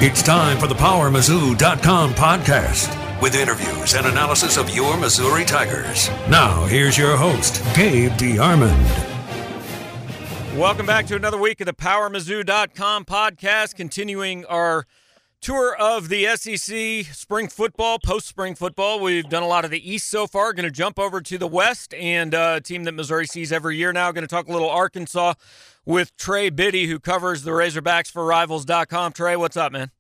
It's time for the PowerMizzou.com podcast with interviews and analysis of your Missouri Tigers. Now, here's your host, Gabe DeArmond. Welcome back to another week of the PowerMizzou.com podcast, continuing our tour of the SEC spring football, post-spring football. We've done a lot of the East so far. Going to jump over to the West, and a team that Missouri sees every year now. Going to talk a little Arkansas with Trey Biddy, who covers the Razorbacks for Rivals.com. Trey, what's up, man?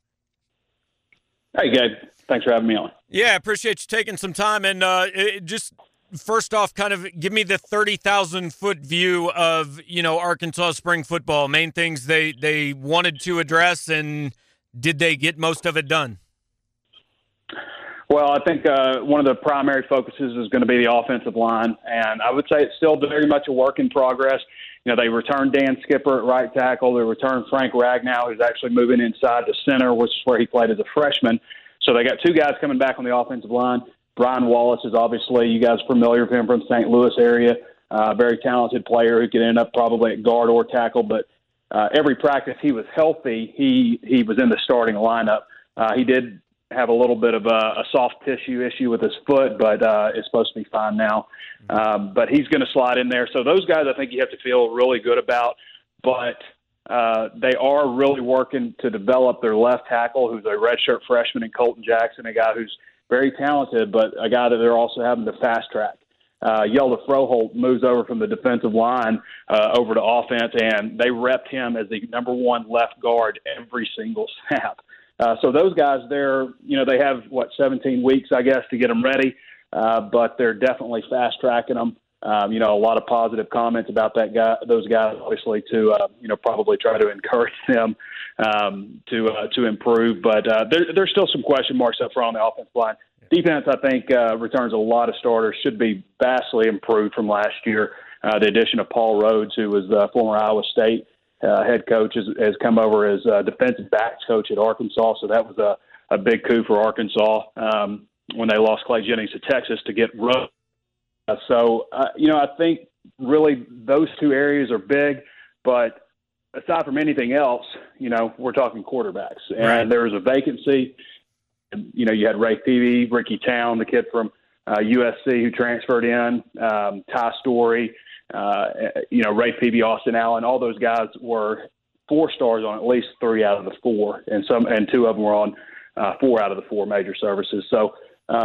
Hey, Gabe. Thanks for having me on. Yeah, appreciate you taking some time. And just first off, kind of give me the 30,000-foot view of, Arkansas spring football, main things they wanted to address, and did they get most of it done? Well, I think one of the primary focuses is going to be the offensive line, and I would say it's still very much a work in progress. They returned Dan Skipper at right tackle. They returned Frank Ragnow, who's actually moving inside the center, which is where he played as a freshman. So they got two guys coming back on the offensive line. Brian Wallace is obviously, you guys are familiar with him from the St. Louis area, very talented player who could end up probably at guard or tackle, but every practice he was healthy, he was in the starting lineup. He did have a little bit of a soft tissue issue with his foot, but it's supposed to be fine now. But he's going to slide in there. So those guys I think you have to feel really good about, but they are really working to develop their left tackle, who's a redshirt freshman, in Colton Jackson, a guy who's very talented, but a guy that they're also having to fast track. Yelda Froholt moves over from the defensive line over to offense, and they repped him as the number one left guard every single snap. So those guys, they have, 17 weeks, I guess, to get them ready, but they're definitely fast-tracking them. A lot of positive comments about those guys, obviously, to, probably try to encourage them to improve. But there's still some question marks up front on the offensive line. Defense, I think, returns a lot of starters, should be vastly improved from last year. The addition of Paul Rhodes, who was the former Iowa State head coach, has come over as defensive backs coach at Arkansas. So that was a big coup for Arkansas when they lost Clay Jennings to Texas to get Rhodes. I think really those two areas are big, but aside from anything else, we're talking quarterbacks. And right. There was a vacancy. You had Ray Peavy, Ricky Town, the kid from USC who transferred in, Ty Story, Ray Peavy, Austin Allen. All those guys were 4 stars on at least 3 out of the 4, and 2 of them were on 4 out of the 4 major services. So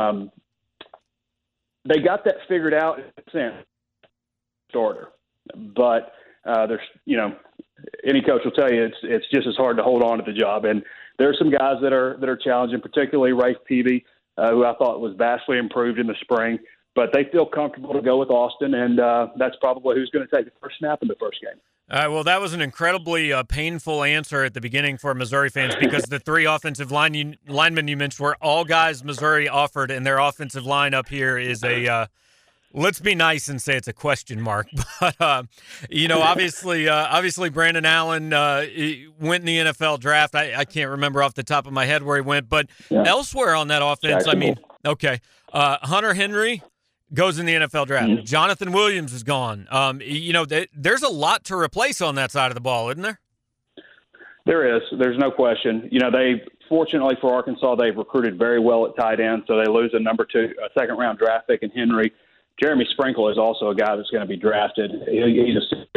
they got that figured out in starter, but there's any coach will tell you it's just as hard to hold on to the job. And there are some guys that are challenging, particularly Ray Peavy, who I thought was vastly improved in the spring. But they feel comfortable to go with Austin, and that's probably who's going to take the first snap in the first game. All right, well, that was an incredibly painful answer at the beginning for Missouri fans because the 3 offensive linemen you mentioned were all guys Missouri offered, and their offensive line up here is a let's be nice and say it's a question mark. But, obviously Brandon Allen went in the NFL draft. I can't remember off the top of my head where he went, but elsewhere on that offense, Hunter Henry goes in the NFL draft. Mm-hmm. Jonathan Williams is gone. There's a lot to replace on that side of the ball, isn't there? There is. There's no question. Fortunately for Arkansas, they've recruited very well at tight end, so they lose a second-round draft pick in Henry. Jeremy Sprinkle is also a guy that's going to be drafted. He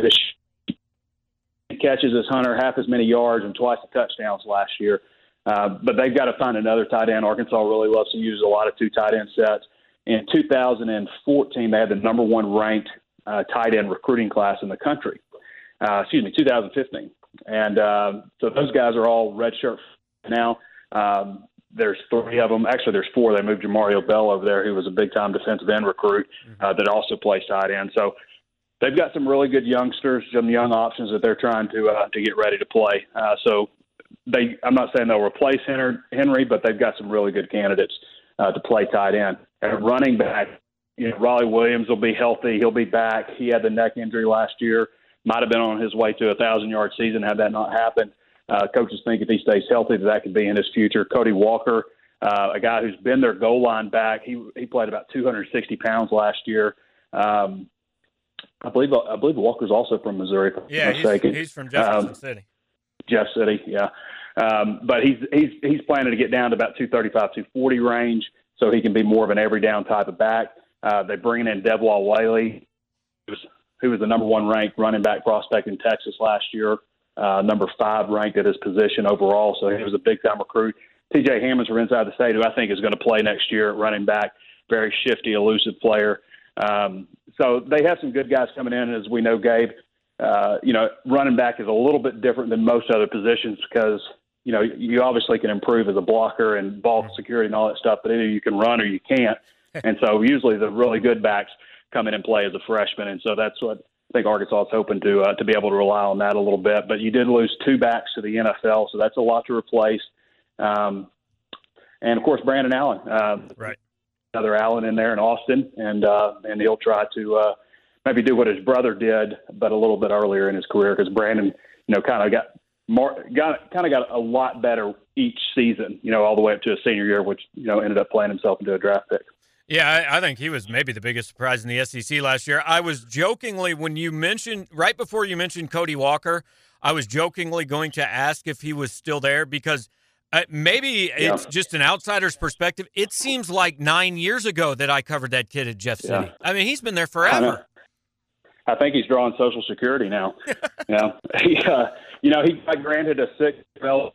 catches as Hunter, half as many yards and twice the touchdowns last year. But they've got to find another tight end. Arkansas really loves to use a lot of 2 tight end sets. In 2014, they had the number 1 ranked tight end recruiting class in the country. 2015. And so those guys are all redshirt now. There's 3 of them. Actually, there's 4. They moved Jamario Bell over there, who was a big-time defensive end recruit that also plays tight end. So they've got some really good youngsters, some young options that they're trying to get ready to play. I'm not saying they'll replace Henry, but they've got some really good candidates to play tight end. And running back, Raleigh Williams will be healthy. He'll be back. He had the neck injury last year. Might have been on his way to a 1,000-yard season had that not happened. Coaches think if he stays healthy that could be in his future. Cody Walker, a guy who's been their goal line back. He played about 260 pounds last year. I believe Walker's also from Missouri. Yeah, he's from Jefferson City. Jeff City, yeah. But he's planning to get down to about 235, 240 range, so he can be more of an every down type of back. They're bringing in Devwall Whaley, who was the number 1 ranked running back prospect in Texas last year, number 5 ranked at his position overall. So he was a big time recruit. TJ Hammonds from inside the state, who I think is going to play next year at running back, very shifty, elusive player. So they have some good guys coming in, as we know, Gabe. Running back is a little bit different than most other positions because, you obviously can improve as a blocker and ball security and all that stuff, but either you can run or you can't. And so usually the really good backs come in and play as a freshman. And so that's what I think Arkansas is hoping to be able to rely on that a little bit. But you did lose 2 backs to the NFL, so that's a lot to replace. And, of course, Brandon Allen. Right. Another Allen in there in Austin, and he'll try to maybe do what his brother did, but a little bit earlier in his career, because Brandon, kind of got a lot better each season, all the way up to his senior year, which ended up playing himself into a draft pick. Yeah, I think he was maybe the biggest surprise in the SEC last year. I was jokingly, right before you mentioned Cody Walker, I was jokingly going to ask if he was still there because maybe it's just an outsider's perspective. It seems like 9 years ago that I covered that kid at Jeff City. Yeah. I mean, he's been there forever. I think he's drawing Social Security now. He got granted a 6th.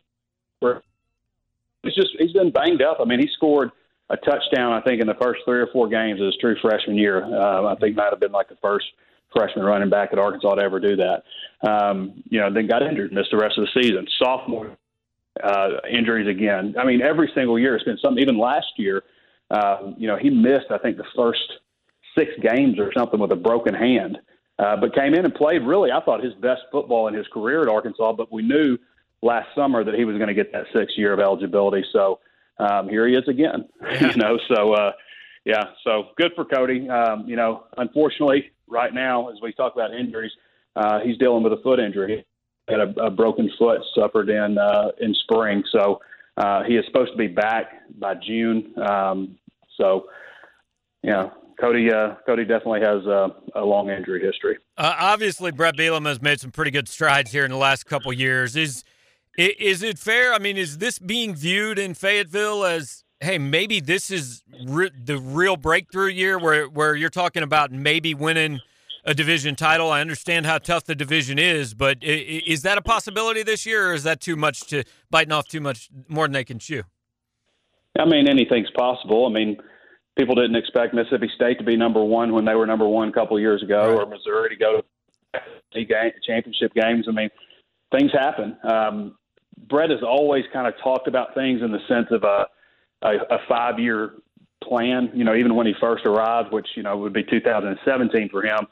He's been banged up. I mean, he scored a touchdown, I think, in the first 3 or 4 games of his true freshman year. I think might have been like the first freshman running back at Arkansas to ever do that. Then got injured, missed the rest of the season. Sophomore injuries again. I mean, every single year it's been something. Even last year, he missed, I think, the first 6 games or something with a broken hand. But came in and played really, I thought, his best football in his career at Arkansas. But we knew last summer that he was going to get that 6th year of eligibility. So here he is again. So good for Cody. Unfortunately, right now, as we talk about injuries, he's dealing with a foot injury. He had a broken foot suffered in spring. So he is supposed to be back by June. Cody definitely has a long injury history. Obviously, Brett Bielema has made some pretty good strides here in the last couple of years. Is it fair? I mean, is this being viewed in Fayetteville as, hey, maybe this is the real breakthrough year where you're talking about maybe winning a division title? I understand how tough the division is, but is that a possibility this year, or is that too much to biting off too much more than they can chew? I mean, anything's possible. I mean, people didn't expect Mississippi State to be number 1 when they were number 1 a couple of years ago, right, or Missouri to go to championship games. I mean, things happen. Brett has always kind of talked about things in the sense of a 5-year plan, even when he first arrived, which, would be 2017 for him.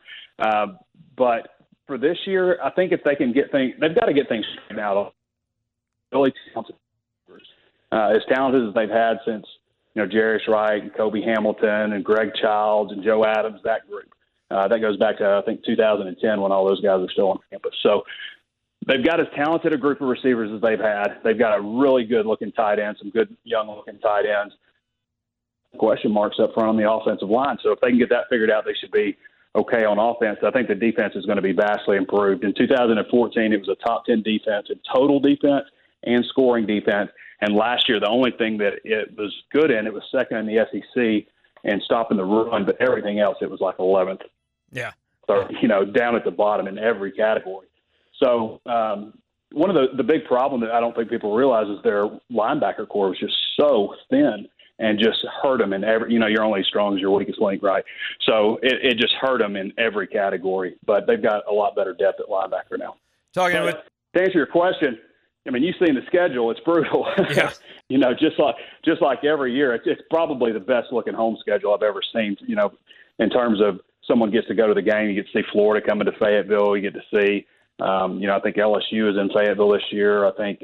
But for this year, I think if they can get things, they've got to get things straightened out. Really talented, as talented as they've had since, Jarius Wright and Kobe Hamilton and Greg Childs and Joe Adams, that group. That goes back to, I think, 2010 when all those guys are still on campus. So they've got as talented a group of receivers as they've had. They've got a really good-looking tight end, some good young-looking tight ends. Question marks up front on the offensive line. So if they can get that figured out, they should be okay on offense. I think the defense is going to be vastly improved. In 2014, it was a top 10 defense in total defense and scoring defense. And last year, the only thing that it was good in, it was second in the SEC and stopping the run, but everything else, it was like 11th. Yeah. So, down at the bottom in every category. So one of the big problem that I don't think people realize is their linebacker core was just so thin and just hurt them in every, you're only as strong as your weakest link, right? So it just hurt them in every category. But they've got a lot better depth at linebacker now. To answer your question, I mean, you've seen the schedule; it's brutal. Yeah. just like every year, it's probably the best looking home schedule I've ever seen. In terms of someone gets to go to the game, you get to see Florida coming to Fayetteville. You get to see, I think LSU is in Fayetteville this year. I think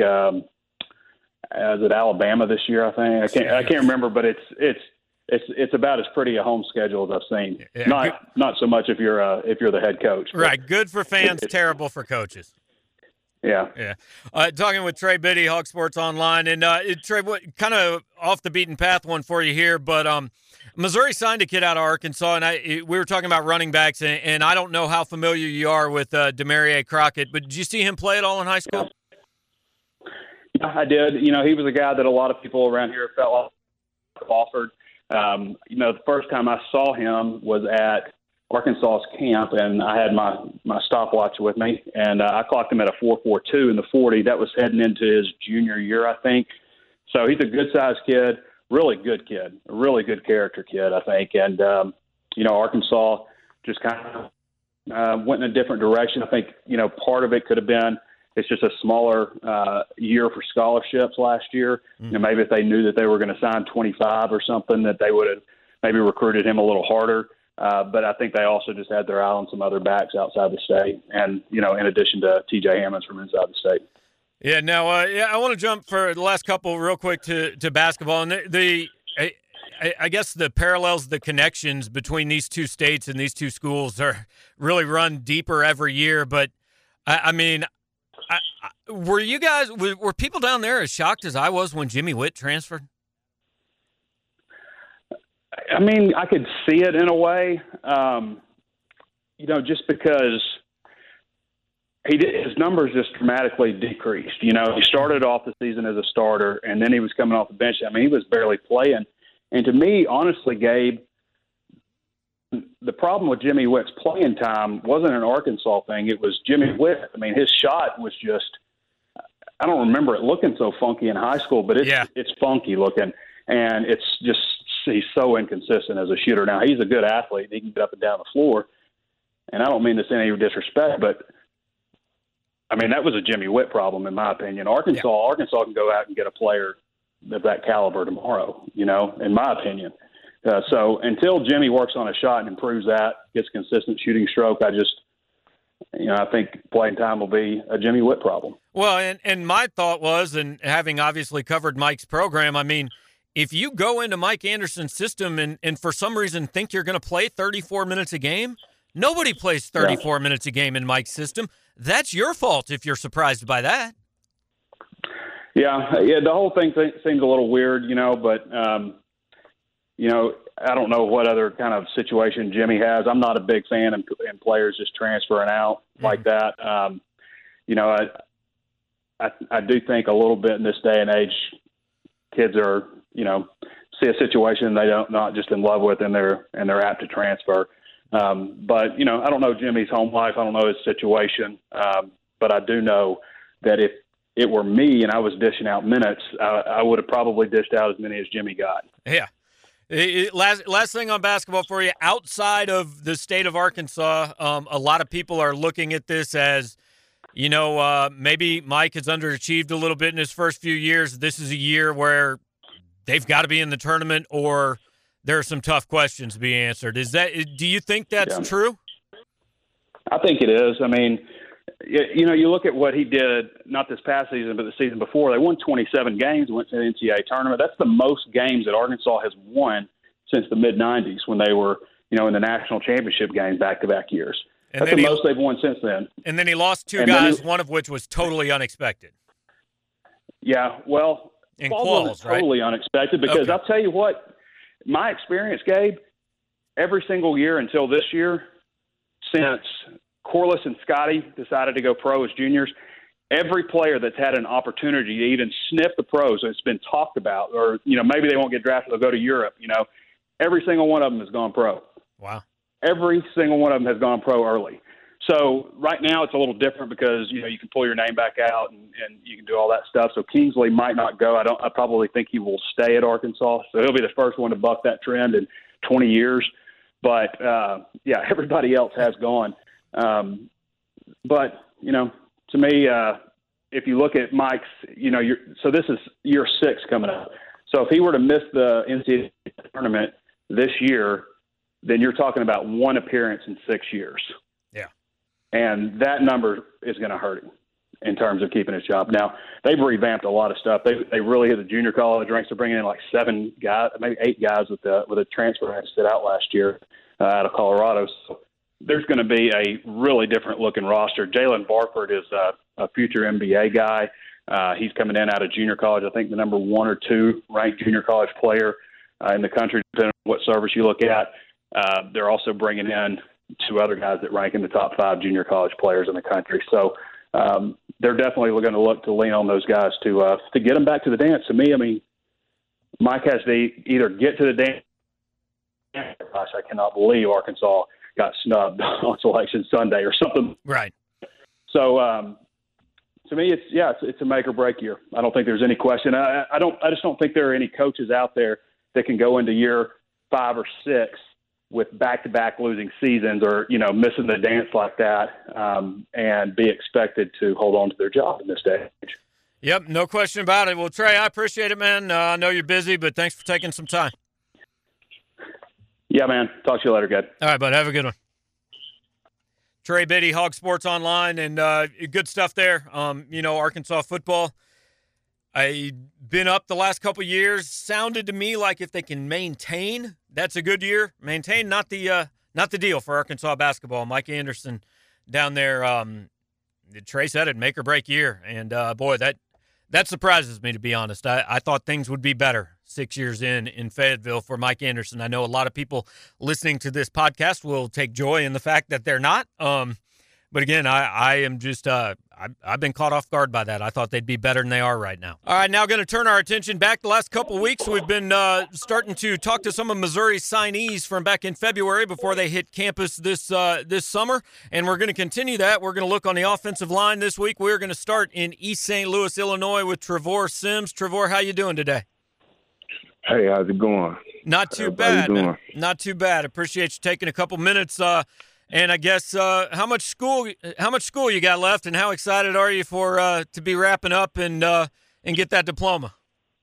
is it Alabama this year? I think I can't remember, but it's about as pretty a home schedule as I've seen. Yeah. Not so much if you're the head coach. Right, good for fans, terrible for coaches. Yeah. Talking with Trey Biddy, Hawk Sports Online. And, Trey, what kind of off the beaten path one for you here, but Missouri signed a kid out of Arkansas, and we were talking about running backs, and I don't know how familiar you are with Demarie Crockett, but did you see him play at all in high school? Yeah, I did. He was a guy that a lot of people around here felt like offered. The first time I saw him was at Arkansas's camp, and I had my stopwatch with me, and I clocked him at a 4.42 in the 40. That was heading into his junior year, I think. So he's a good-sized kid, really good kid, a really good character kid, I think. And, Arkansas just kind of went in a different direction. I think, part of it could have been it's just a smaller year for scholarships last year. Maybe if they knew that they were going to sign 25 or something, that they would have maybe recruited him a little harder. But I think they also just had their eye on some other backs outside the state, and in addition to T.J. Hammonds from inside the state. Yeah. Now, I want to jump for the last couple real quick to basketball, and I guess the parallels, the connections between these two states and these two schools are really run deeper every year. But were people down there as shocked as I was when Jimmy Witt transferred? I could see it in a way, just because his numbers just dramatically decreased. He started off the season as a starter, and then he was coming off the bench. He was barely playing. And to me, honestly, Gabe, the problem with Jimmy Witt's playing time wasn't an Arkansas thing. It was Jimmy Witt. His shot was just – I don't remember it looking so funky in high school, but it's funky looking. And it's just – he's so inconsistent as a shooter. Now, he's a good athlete. He can get up and down the floor. And I don't mean this in any disrespect, but, that was a Jimmy Witt problem, in my opinion. Arkansas can go out and get a player of that caliber tomorrow, in my opinion. So until Jimmy works on a shot and improves that, gets consistent shooting stroke, I think playing time will be a Jimmy Witt problem. Well, and my thought was, and having obviously covered Mike's program, if you go into Mike Anderson's system and for some reason think you're going to play 34 minutes a game, nobody plays 34 minutes a game in Mike's system. That's your fault if you're surprised by that. Yeah, the whole thing seems a little weird, but, I don't know what other kind of situation Jimmy has. I'm not a big fan in players just transferring out like that. I do think a little bit in this day and age, kids are, see a situation they not just in love with and they're apt to transfer. But, I don't know Jimmy's home life. I don't know his situation. But I do know that if it were me and I was dishing out minutes, I would have probably dished out as many as Jimmy got. Yeah. Last thing on basketball for you. Outside of the state of Arkansas, a lot of people are looking at this as, maybe Mike has underachieved a little bit in his first few years. This is a year where they've got to be in the tournament, or there are some tough questions to be answered. Do you think that's true? I think it is. You look at what he did, not this past season, but the season before. They won 27 games, went to the NCAA tournament. That's the most games that Arkansas has won since the mid-'90s when they were, in the national championship game back-to-back years. That's the most they've won since then. And then he lost two guys, one of which was totally unexpected. Yeah, well, in Qualls, right? Totally unexpected because I'll tell you what, my experience, Gabe, every single year until this year, since Corliss and Scotty decided to go pro as juniors, every player that's had an opportunity to even sniff the pros, it's been talked about, or, maybe they won't get drafted, they'll go to Europe, every single one of them has gone pro. Wow. Every single one of them has gone pro early. So right now it's a little different because, you can pull your name back out and you can do all that stuff. So Kingsley might not go. I probably think he will stay at Arkansas. So he'll be the first one to buck that trend in 20 years. But, everybody else has gone. But, to me, if you look at Mike's, so this is year 6 coming up. So if he were to miss the NCAA tournament this year, then you're talking about one appearance in 6 years. Yeah. And that number is going to hurt him in terms of keeping his job. Now, they've revamped a lot of stuff. They really hit the junior college ranks. They're bringing in like 7 guys, maybe 8 guys with a transfer that stood out last year out of Colorado. So there's going to be a really different looking roster. Jalen Barford is a future NBA guy. He's coming in out of junior college. I think the number 1 or 2 ranked junior college player in the country, depending on what service you look at. They're also bringing in 2 other guys that rank in the top 5 junior college players in the country. So, they're definitely going to look to lean on those guys to get them back to the dance. To me, I mean, Mike has to either get to the dance. Gosh, I cannot believe Arkansas got snubbed on Selection Sunday or something. Right. So to me, it's a make or break year. I don't think there's any question. I just don't think there are any coaches out there that can go into year 5 or 6 with back-to-back losing seasons or, missing the dance like that and be expected to hold on to their job in this day. Yep, no question about it. Well, Trey, I appreciate it, man. I know you're busy, but thanks for taking some time. Yeah, man. Talk to you later, Ged. All right, bud. Have a good one. Trey Biddy, Hog Sports Online, and good stuff there. Arkansas football, I've been up the last couple years. Sounded to me like if they can maintain, that's a good year. Maintain, not the deal for Arkansas basketball. Mike Anderson down there, Trey said it, make or break year. And, boy, that surprises me, to be honest. I thought things would be better 6 years in Fayetteville for Mike Anderson. I know a lot of people listening to this podcast will take joy in the fact that they're not. But again, I am just I've been caught off guard by that. I thought they'd be better than they are right now. All right, now going to turn our attention back the last couple of weeks. We've been starting to talk to some of Missouri's signees from back in February before they hit campus this summer, and we're going to continue that. We're going to look on the offensive line this week. We're going to start in East St. Louis, Illinois with Trevor Sims. Trevor, how you doing today? Hey, how's it going? Not too bad. Not too bad. Appreciate you taking a couple minutes. And I guess how much school you got left, and how excited are you for to be wrapping up and get that diploma?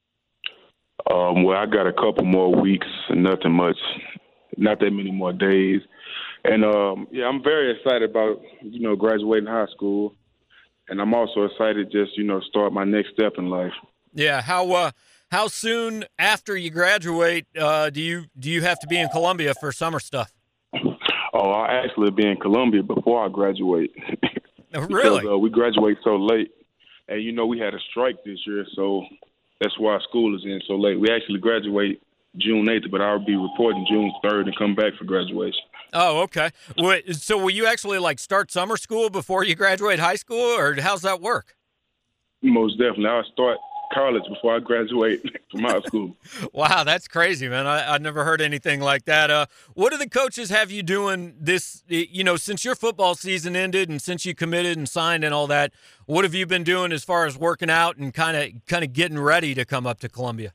Well, I got a couple more weeks, nothing much, not that many more days, and I'm very excited about graduating high school, and I'm also excited just start my next step in life. Yeah, how soon after you graduate do you have to be in Columbia for summer stuff? Oh, I'll actually be in Columbia before I graduate. Really? Because we graduate so late. And, we had a strike this year, so that's why school is in so late. We actually graduate June 8th, but I'll be reporting June 3rd and come back for graduation. Oh, okay. So will you actually, start summer school before you graduate high school, or how's that work? Most definitely. I'll start college before I graduate from high school. Wow, that's crazy, man. I never heard anything like that. What do the coaches have you doing this, since your football season ended and since you committed and signed and all that, what have you been doing as far as working out and kind of getting ready to come up to Columbia?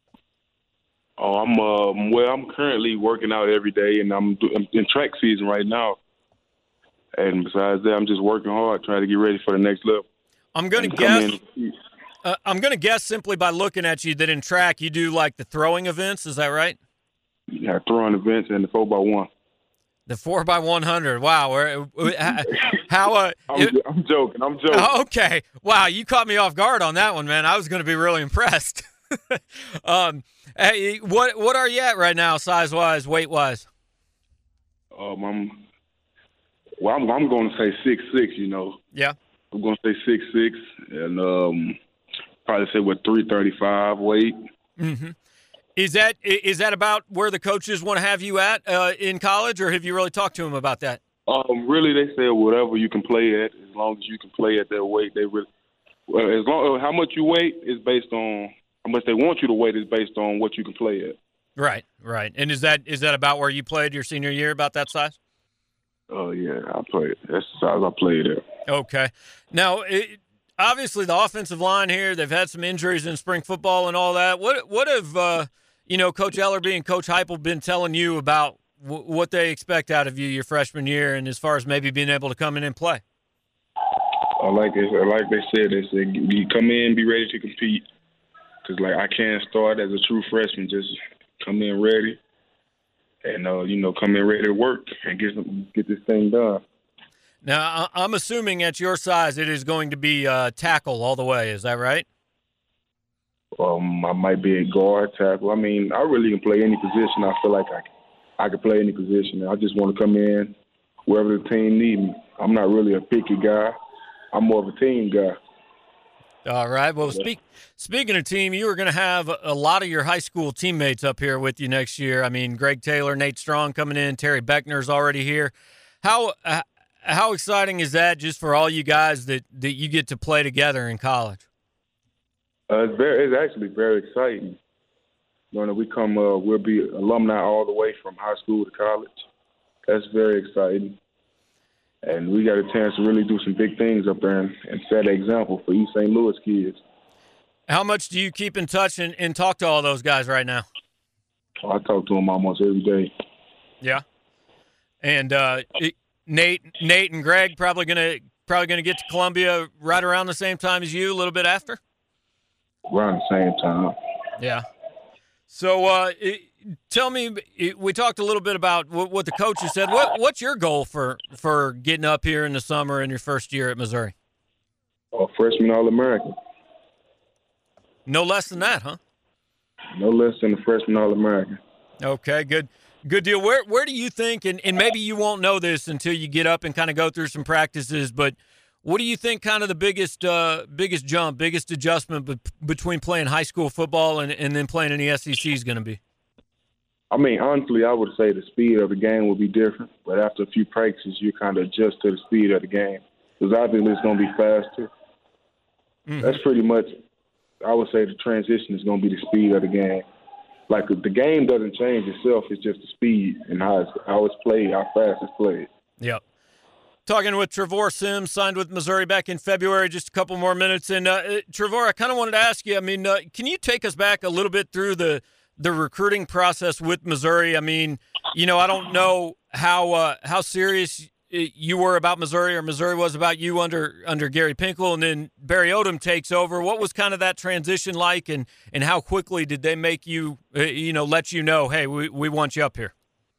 Oh, I'm currently working out every day, and I'm in track season right now. And besides that, I'm just working hard, trying to get ready for the next level. I'm going to guess simply by looking at you that in track you do the throwing events. Is that right? Yeah, throwing events and the 4x1. The 4x100. Wow. How? I'm joking. Oh, okay. Wow, you caught me off guard on that one, man. I was going to be really impressed. Hey, what are you at right now, size wise, weight wise? I'm going to say 6'6". Yeah. I'm going to say 6'6", and probably say 335 weight. Mm-hmm. Is that about where the coaches want to have you at in college, or have you really talked to them about that? Really, they said whatever you can play at, as long as you can play at that weight. How much you weigh is based on how much they want you to weight is based on what you can play at. Right. And is that about where you played your senior year? About that size? Oh yeah, I played. That's the size I played at. Okay. Now, obviously, the offensive line here, they've had some injuries in spring football and all that. What have Coach Ellerby and Coach Heupel been telling you about what they expect out of you your freshman year, and as far as maybe being able to come in and play? Like they said, you come in, be ready to compete. Because, I can't start as a true freshman. Just come in ready and, come in ready to work and get this thing done. Now, I'm assuming at your size it is going to be tackle all the way. Is that right? I might be a guard, tackle. I mean, I really can play any position. I feel like I can play any position. I just want to come in wherever the team needs me. I'm not really a picky guy. I'm more of a team guy. All right. Well, speaking of team, you are going to have a lot of your high school teammates up here with you next year. I mean, Greg Taylor, Nate Strong coming in, Terry Beckner's already here. How how exciting is that just for all you guys that you get to play together in college? It's actually very exciting. When we come, we'll be alumni all the way from high school to college. That's very exciting. And we got a chance to really do some big things up there and set an example for East St. Louis kids. How much do you keep in touch and talk to all those guys right now? I talk to them almost every day. Yeah. And Nate and Greg probably gonna get to Columbia right around the same time as you, a little bit after? Around the same time. Yeah. So tell me, we talked a little bit about what the coaches said. What's your goal for getting up here in the summer in your first year at Missouri? Freshman All-American. No less than that, huh? No less than a freshman All-American. Okay, good deal. Where do you think, and maybe you won't know this until you get up and kind of go through some practices, but what do you think kind of the biggest jump, biggest adjustment between playing high school football and then playing in the SEC is going to be? I mean, honestly, I would say the speed of the game will be different, but after a few practices, you kind of adjust to the speed of the game. Because obviously it's going to be faster. Mm-hmm. That's pretty much, I would say the transition is going to be the speed of the game. Like, the game doesn't change itself. It's just the speed and how it's played, how fast it's played. Yep. Talking with Trevor Sims, signed with Missouri back in February, just a couple more minutes. And, Trevor, I kind of wanted to ask you, I mean, can you take us back a little bit through the recruiting process with Missouri? I mean, you know, I don't know how serious you were about Missouri or Missouri was about you under Gary Pinkel, and then Barry Odom takes over. What was kind of that transition like, and how quickly did they make you, let you know, hey, we want you up here?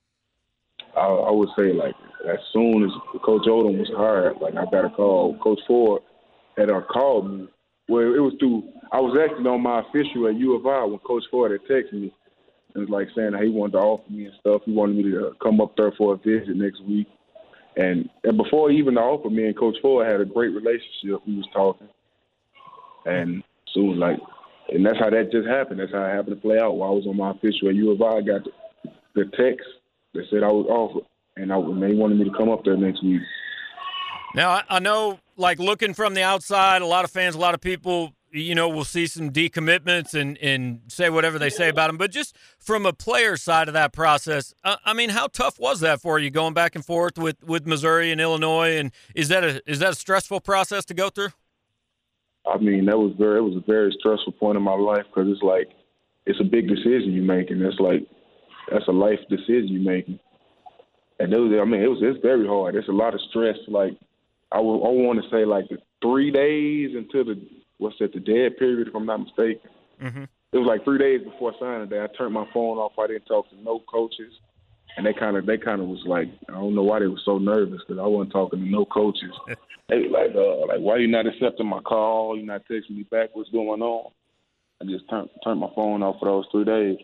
I would say, like, as soon as Coach Odom was hired, like, I got a call. Coach Ford had called me. Well, it was I was actually on my official at U of I when Coach Ford had texted me. It was like saying he wanted to offer me and stuff. He wanted me to come up there for a visit next week. And before he even offered me and Coach Ford had a great relationship. We was talking. And soon, and that's how that just happened. That's how it happened to play out. While I was on my official at U of I got the text that said I was offered. And they wanted me to come up there next week. Now, I know, like, looking from the outside, a lot of fans, a lot of people, will see some decommitments and say whatever they say about them. But just from a player side of that process, I mean, how tough was that for you going back and forth with Missouri and Illinois? And is that a stressful process to go through? I mean, it was a very stressful point in my life because it's a big decision you're making. That's a life decision you're making. And it's very hard. It's a lot of stress. Like, I want to say, like, the 3 days until the dead period, if I'm not mistaken. Mm-hmm. It was like 3 days before signing day. I turned my phone off. I didn't talk to no coaches. And they kind of was like, I don't know why they were so nervous because I wasn't talking to no coaches. They were like, why you not accepting my call? You not texting me back? What's going on? I just turned my phone off for those 3 days.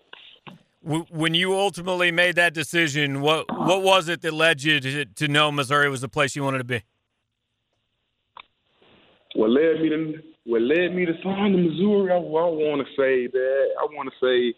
When you ultimately made that decision, what was it that led you to know Missouri was the place you wanted to be? What led me to sign to Missouri? I want to say that. I want to say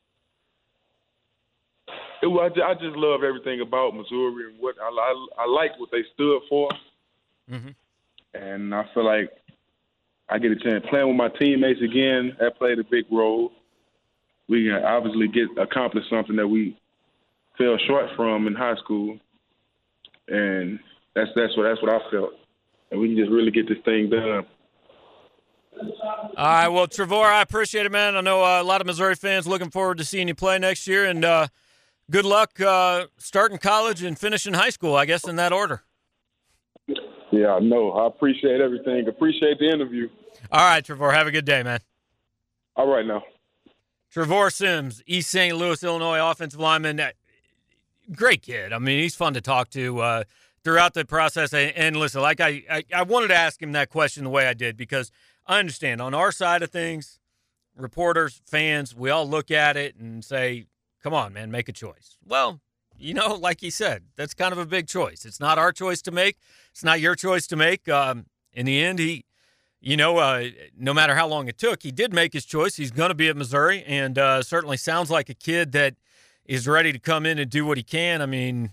I just love everything about Missouri and what I like what they stood for. Mm-hmm. And I feel like I get a chance playing with my teammates again. That played a big role. We can obviously accomplish something that we fell short from in high school, and that's what I felt. And we can just really get this thing done. All right, well, Trevor, I appreciate it, man. I know a lot of Missouri fans looking forward to seeing you play next year, and good luck starting college and finishing high school, I guess, in that order. Yeah, I know. I appreciate everything. Appreciate the interview. All right, Trevor, have a good day, man. All right, now. Trevor Sims, East St. Louis, Illinois offensive lineman. Great kid. I mean, he's fun to talk to throughout the process. And listen, like I wanted to ask him that question the way I did because I understand on our side of things, reporters, fans, we all look at it and say, come on, man, make a choice. Well, like he said, that's kind of a big choice. It's not our choice to make. It's not your choice to make. In the end, no matter how long it took, he did make his choice. He's going to be at Missouri, and certainly sounds like a kid that is ready to come in and do what he can. I mean,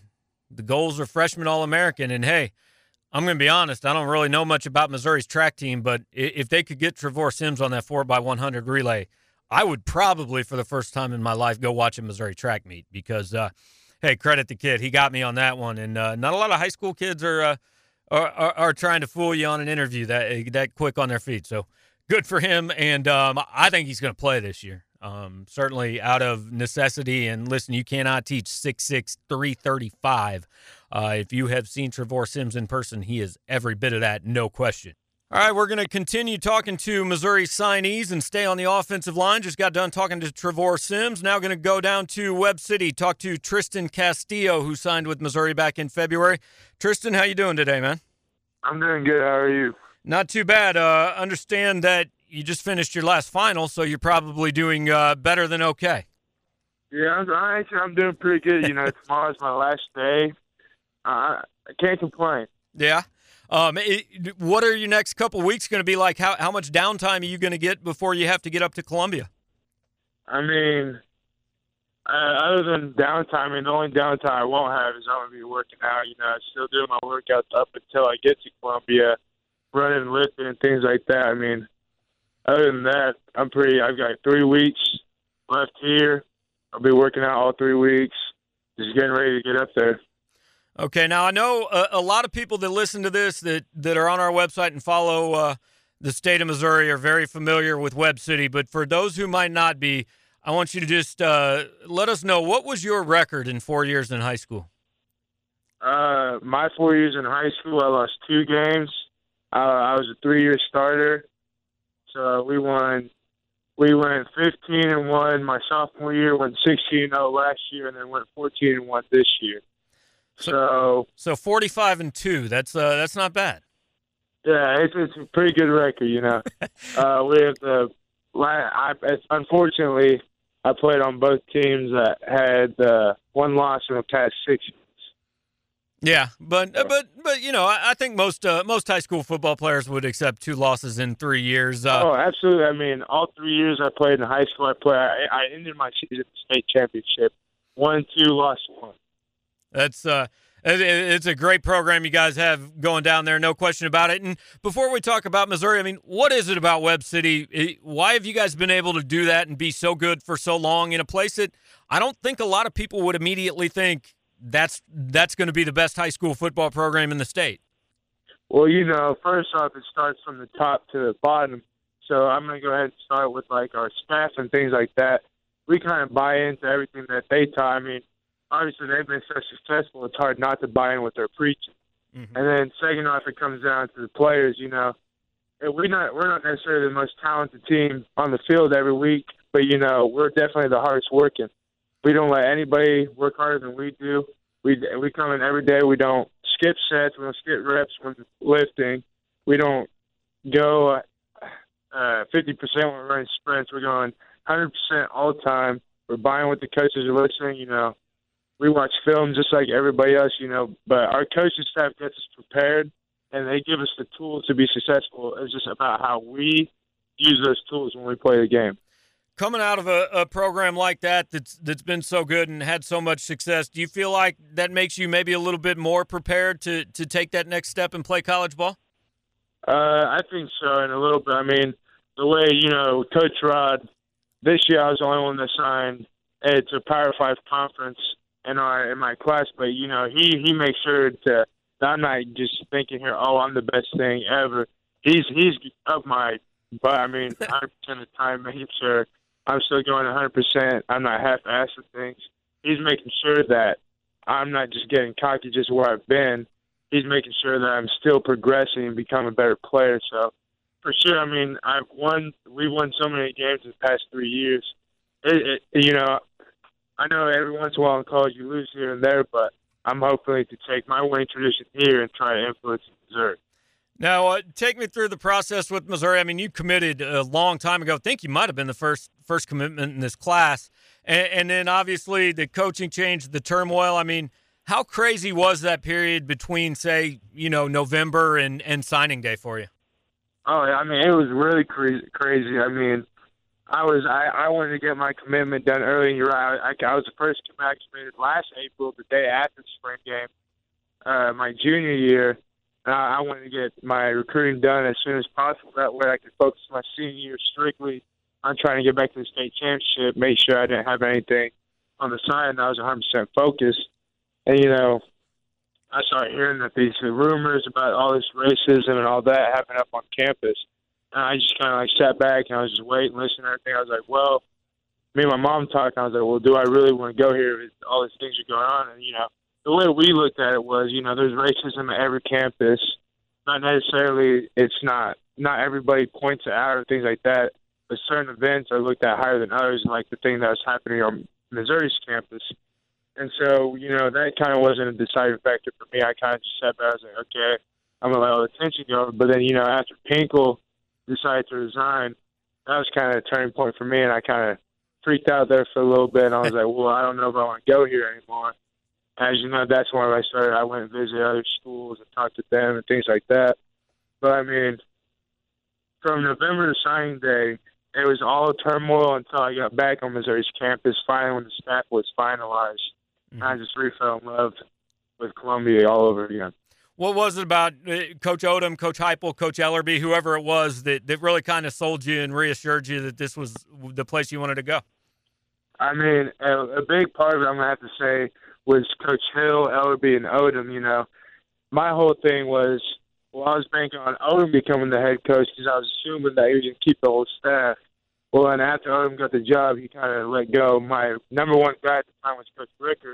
The goals are freshman All-American. And, hey, I'm going to be honest, I don't really know much about Missouri's track team, but if they could get Trevor Sims on that 4x100 relay, I would probably, for the first time in my life, go watch a Missouri track meet because, hey, credit the kid. He got me on that one. And not a lot of high school kids are trying to fool you on an interview that quick on their feet. So good for him. And I think he's going to play this year. Certainly out of necessity. And listen, you cannot teach 6'6", 335. If you have seen Trevor Sims in person, he is every bit of that, no question. All right, we're going to continue talking to Missouri signees and stay on the offensive line. Just got done talking to Trevor Sims. Now going to go down to Webb City, talk to Tristan Castillo, who signed with Missouri back in February. Tristan, how you doing today, man? I'm doing good. How are you? Not too bad. Understand that you just finished your last final, so you're probably doing better than okay. Yeah, I'm doing pretty good. You know, tomorrow's my last day. I can't complain. Yeah. What are your next couple weeks going to be like? How much downtime are you going to get before you have to get up to Columbia? I mean, other than downtime, I mean, the only downtime I won't have is I'm going to be working out. You know, I still do my workouts up until I get to Columbia, running and lifting and things like that. I mean, other than that, I've got 3 weeks left here. I'll be working out all 3 weeks, just getting ready to get up there. Okay, now I know a lot of people that listen to this that are on our website and follow the state of Missouri are very familiar with Webb City, but for those who might not be, I want you to just let us know, what was your record in 4 years in high school? My 4 years in high school, I lost 2 games. I was a 3-year starter, so we went 15-1 my sophomore year, went 16-0 last year, and then went 14-1 this year. So 45-2. That's not bad. Yeah, it's a pretty good record, you know. We have unfortunately, I played on both teams that had one loss in the past 6 years. Yeah, but you know, I think most high school football players would accept 2 losses in 3 years. Oh, absolutely. I mean, all 3 years I played in high school, I ended my season at the state championship, 1-2, lost 1. That's it's a great program you guys have going down there, no question about it. And before we talk about Missouri, I mean, what is it about Webb City? Why have you guys been able to do that and be so good for so long in a place that I don't think a lot of people would immediately think that's going to be the best high school football program in the state? Well, you know, first off, it starts from the top to the bottom. So I'm going to go ahead and start with, like, our staff and things like that. We kind of buy into everything that they taught. I mean, obviously, they've been so successful, it's hard not to buy in with their preaching. Mm-hmm. And then second off, it comes down to the players, you know. We're not necessarily the most talented team on the field every week, but, you know, we're definitely the hardest working. We don't let anybody work harder than we do. We come in every day. We don't skip sets. We don't skip reps when lifting. We don't go 50% when we're running sprints. We're going 100% all the time. We're buying what the coaches are listening, you know. We watch film just like everybody else, you know, but our coaching staff gets us prepared, and they give us the tools to be successful. It's just about how we use those tools when we play the game. Coming out of a program like that's been so good and had so much success, do you feel like that makes you maybe a little bit more prepared to take that next step and play college ball? I think so, in a little bit. I mean, the way, you know, Coach Rod, this year I was the only one that signed. It's a Power 5 conference in my class, but, you know, he makes sure that I'm not just thinking here, oh, I'm the best thing ever. He's up my butt. I mean, 100% of the time, making sure I'm still going 100%. I'm not half-assing things. He's making sure that I'm not just getting cocky just where I've been. He's making sure that I'm still progressing and becoming a better player. So, for sure, I mean, we won so many games in the past 3 years. You know, I know every once in a while in college you lose here and there, but I'm hoping to take my winning tradition here and try to influence Missouri. Now, take me through the process with Missouri. I mean, you committed a long time ago. I think you might have been the first commitment in this class. And then, obviously, the coaching change, the turmoil. I mean, how crazy was that period between, say, you know, November and signing day for you? Oh, I mean, it was really crazy. I mean, I wanted to get my commitment done early. And you're right. I was the first committed last April, the day after the spring game, my junior year. I wanted to get my recruiting done as soon as possible. That way I could focus my senior year strictly on trying to get back to the state championship, make sure I didn't have anything on the side, and I was 100% focused. And, I started hearing that these rumors about all this racism and all that happened up on campus. And I just kind of sat back and I was just waiting, listening to everything. I was like, well, me and my mom talked, and I was like, well, do I really want to go here if all these things are going on? And, the way we looked at it was, there's racism at every campus. Not necessarily, it's not everybody points it out or things like that, but certain events are looked at higher than others, like the thing that was happening on Missouri's campus. And so, that kind of wasn't a deciding factor for me. I kind of just sat back. I was like, okay, I'm going to let all the attention go. But then, after Pinkel decided to resign, that was kind of a turning point for me, and I kind of freaked out there for a little bit. And I was like, well, I don't know if I want to go here anymore. As you know, that's when I went and visited other schools and talked to them and things like that. But, from November to signing day, it was all turmoil until I got back on Missouri's campus, finally when the staff was finalized. Mm-hmm. I just fell in love with Columbia all over again. What was it about Coach Odom, Coach Heupel, Coach Ellerby, whoever it was, that really kind of sold you and reassured you that this was the place you wanted to go? A big part of it, I'm going to have to say, was Coach Hill, Ellerby, and Odom. My whole thing was, I was banking on Odom becoming the head coach because I was assuming that he was going to keep the whole staff. Well, and after Odom got the job, he kind of let go. My number one guy at the time was Coach Ricker.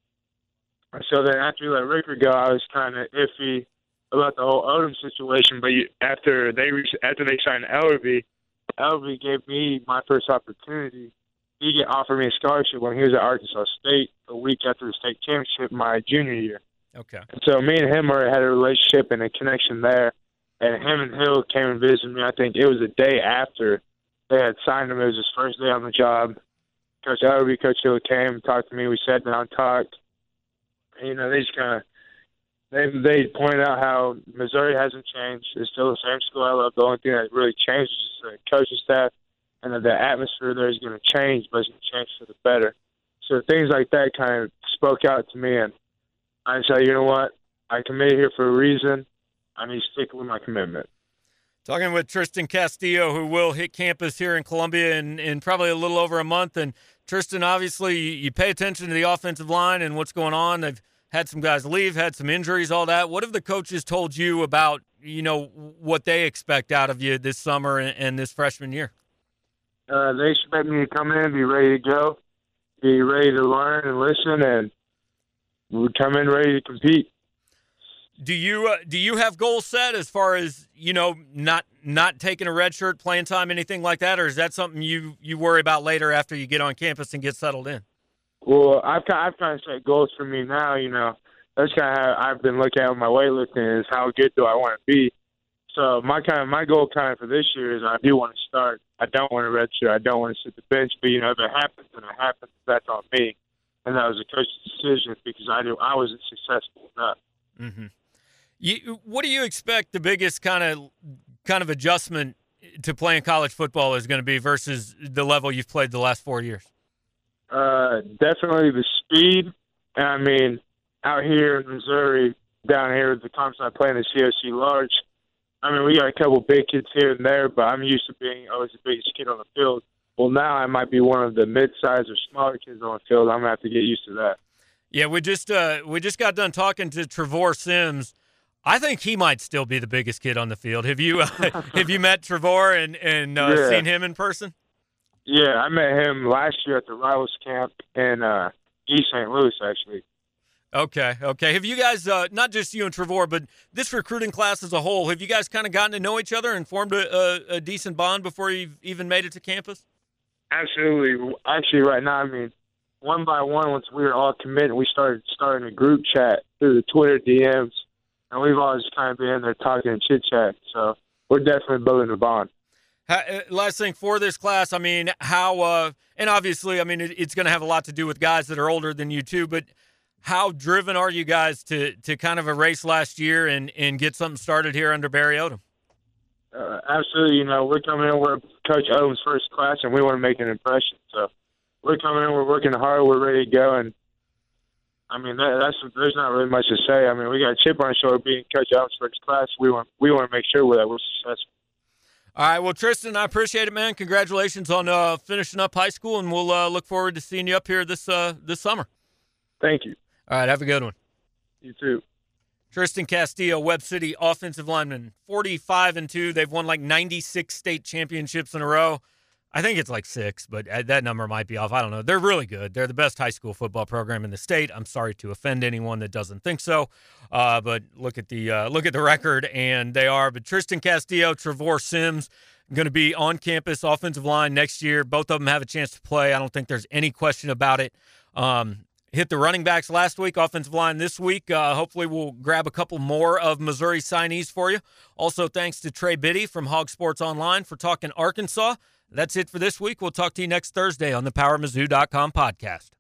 So then after he let Ricker go, I was kind of iffy about the whole Odom situation. But after they signed Ellerby gave me my first opportunity. He offered me a scholarship when he was at Arkansas State a week after the state championship my junior year. Okay. And so me and him already had a relationship and a connection there. And him and Hill came and visited me. I think it was the day after they had signed him. It was his first day on the job. Coach Ellerby, Coach Hill came and talked to me. We sat down and talked. And, they just kind of they pointed out how Missouri hasn't changed. It's still the same school I love. The only thing that really changed is the coaching staff. And that the atmosphere there is going to change, but it's going to change for the better. So things like that kind of spoke out to me, and I said, you know what? I committed here for a reason. I need to stick with my commitment. Talking with Tristan Castillo, who will hit campus here in Columbia in probably a little over a month. And Tristan, obviously, you pay attention to the offensive line and what's going on. They've had some guys leave, had some injuries, all that. What have the coaches told you about, what they expect out of you this summer and this freshman year? They expect me to come in, be ready to go, be ready to learn and listen, and we come in ready to compete. Do you have goals set as far as not taking a red shirt, playing time, anything like that, or is that something you worry about later after you get on campus and get settled in? Well, I've kind of set goals for me now. That's kind of how I've been looking at my weightlifting is how good do I want to be. So my goal for this year is I do want to start. I don't want to redshirt. I don't want to sit the bench. But if it happens, then it happens. That's on me. And that was a coach's decision because I wasn't successful enough. Mm-hmm. What do you expect the biggest kind of adjustment to playing college football is going to be versus the level you've played the last 4 years? Definitely the speed. Out here in Missouri, down here at the conference I play in the COC Large. We got a couple big kids here and there, but I'm used to being always the biggest kid on the field. Well, now I might be one of the mid-sized or smaller kids on the field. I'm going to have to get used to that. Yeah, we just got done talking to Trevor Sims. I think he might still be the biggest kid on the field. Have you met Trevor and seen him in person? Yeah, I met him last year at the Rivals Camp in East St. Louis, actually. Okay. Have you guys, not just you and Trevor, but this recruiting class as a whole, have you guys kind of gotten to know each other and formed a decent bond before you've even made it to campus? Absolutely. Actually, right now, one by one, once we were all committed, we started a group chat through the Twitter DMs, and we've always kind of been in there talking and chit-chat. So we're definitely building a bond. Last thing for this class, how and obviously, it's going to have a lot to do with guys that are older than you too, but how driven are you guys to kind of erase last year and get something started here under Barry Odom? Absolutely. You know, we're coming in, we're Coach Owen's first class, and we want to make an impression. So we're coming in, we're working hard, we're ready to go. And, I mean, there's not really much to say. I mean, we got a chip on our shoulder being Coach Owen's first class. We want to make sure that we're successful. All right, well, Tristan, I appreciate it, man. Congratulations on finishing up high school, and we'll look forward to seeing you up here this summer. Thank you. All right, have a good one. You too. Tristan Castillo, Webb City offensive lineman, 45-2. They've won like 96 state championships in a row. I think it's like 6, but that number might be off. I don't know. They're really good. They're the best high school football program in the state. I'm sorry to offend anyone that doesn't think so, but look at the record, and they are. But Tristan Castillo, Trevor Sims, going to be on campus offensive line next year. Both of them have a chance to play. I don't think there's any question about it. Hit the running backs last week, offensive line this week. Hopefully we'll grab a couple more of Missouri signees for you. Also, thanks to Trey Biddy from Hog Sports Online for talking Arkansas. That's it for this week. We'll talk to you next Thursday on the PowerMizzou.com podcast.